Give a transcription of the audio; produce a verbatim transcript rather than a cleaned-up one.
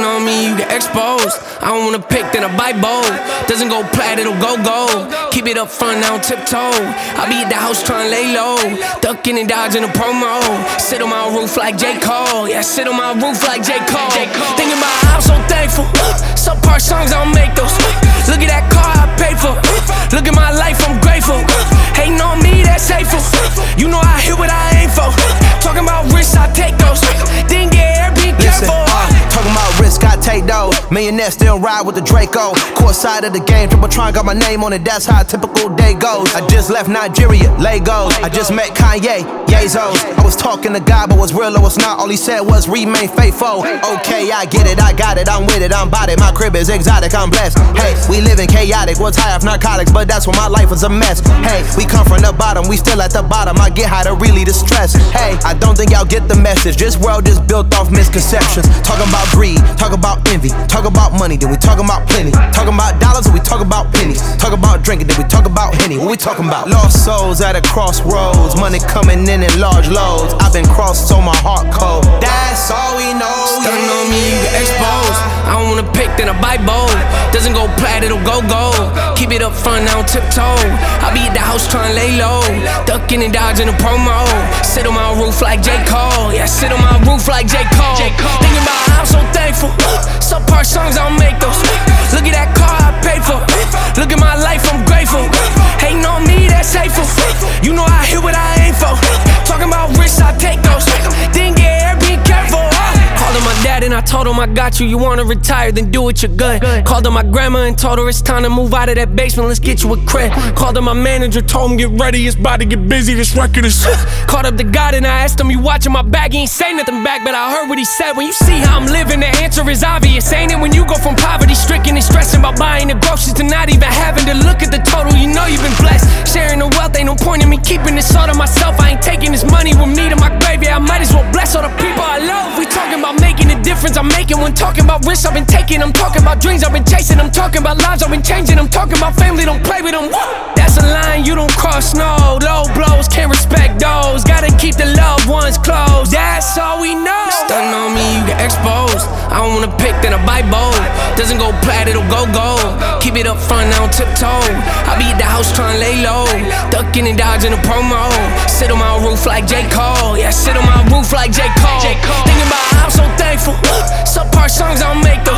Stuntin' on me, you get exposed. I don't wanna pick, then I bite bold. Doesn't go plat, it'll go gold. Keep it up front, I don't tiptoe. I be at the house trying to lay low, ducking and dodging a promo. Sit on my roof like J. Cole. Yeah, sit on my roof like J. Cole. Thinking about how I'm so thankful. Subpar songs, I don't make those. Look at that car I paid for. Look at my life, I'm grateful. Hating on me, that's hateful. You know I hit what I aim for. Talking about risks, I take those. Didn't get air, be careful. Uh, talking about risk, I take those. Millionaire still ride with the Draco. Court side of the game, Tributron got my name on it. That's how a typical day goes. I just left Nigeria, Lagos. I just met Kanye, Yazos. I was talking to God, but was real or was not. All he said was remain faithful. Okay, I get it, I got it, I'm with it, I'm about it. My crib is exotic, I'm blessed. Hey, we living chaotic, was high off narcotics, but that's when my life was a mess. Hey, we come from the bottom, we still at the bottom. I get high to really distress. Hey, I don't think y'all get the message. This world is built off misconceptions. Talking about greed, talk about envy, talk about money, then we talking about plenty. Talking about dollars, then we talk about pennies. Talk about drinking, then we talk about Henny. What we talking about? Lost souls at a crossroads, money coming in in large loads. I've been crossed, so my heart cold. That's all we know. Stuntin' on me, you get exposed. I don't wanna pick, then I bite bold. Doesn't go plat, it'll go gold. Keep it up front, I don't tiptoe. I be at the house trying to lay low, ducking and dodging a promo. Sit on my roof like J. Cole. Yeah, sit on my roof like J. Cole. Thinking about how I'm so thankful. Subpar songs, I don't make those. Look at that car I paid for. Look at my life, I'm grateful. Hating on me, that's hateful. You know I hit what I aim for. Talking about risks, I take those. Didn't get air, be careful. Called him my dad and I told him I got you. You wanna retire, then do it, you're good. Called him my grandma and told her it's time to move out of that basement, let's get you a crib. Called him my manager, told him get ready, it's about to get busy, this record is Called up the God and I asked him, you watching my back? He ain't say nothing back, but I heard what he said. When you see how I'm living, the answer is obvious, ain't it? When you go from poverty stricken and stressing about buying the groceries to not even having to look at the total, you know you've been blessed. Sharing the wealth, ain't no point in me keeping this all to myself. I ain't taking this money with me to my grave, yeah, I might as well bless all the people I love. We talking about making a difference I'm making. When talking about risks I've been taking, I'm talking about dreams I've been chasing. I'm talking about lives I've been changing. I'm talking about family, don't play with them. That's a line you don't cross, no. Low blows, can't respect those. Gotta keep the loved ones close, that's all we know. Stuntin' on me, you get exposed. I don't wanna pick, then I bite bold. Doesn't go plat, it'll go gold. Keep it up front, I don't tiptoe. I be at the house trying to lay low, ducking and dodging a promo. Sit on my roof like J. Cole. Yeah, sit on my roof like J. Cole. Thinking about how I'm so thankful. Subpar songs, I don't make those.